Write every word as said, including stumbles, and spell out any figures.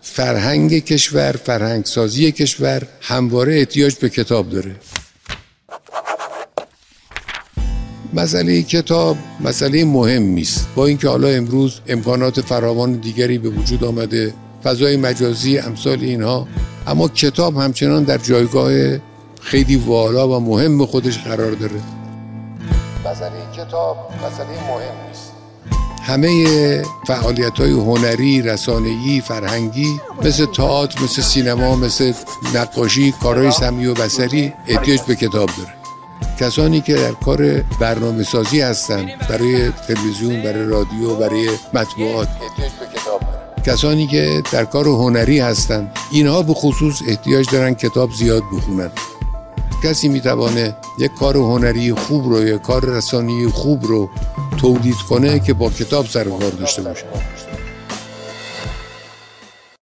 فرهنگ کشور، فرهنگ سازی کشور همواره احتیاج به کتاب داره. مسئله کتاب مسئله مهمی است. با اینکه حالا امروز امکانات فراوان دیگری به وجود آمده، فضای مجازی امثال اینها، اما کتاب همچنان در جایگاه خیلی والا و مهم به خودش قرار داره. مسئله کتاب مسئله مهمی است. همه فعالیت‌های هنری، رسانه‌ای، فرهنگی مثل تئاتر، مثل سینما، مثل نقاشی، کارهای سمعی و بصری احتیاج به کتاب داره. کسانی که در کار برنامه‌سازی هستند برای تلویزیون، برای رادیو، برای مطبوعات احتیاج به کتاب دارن. کسانی که در کار هنری هستند اینها به خصوص احتیاج دارن کتاب زیاد بخونن. کسی میتوانه یک کار هنری خوب رو، یک کار رسانه‌ای خوب رو تولید کنه که با کتاب سر و کار داشته باشه.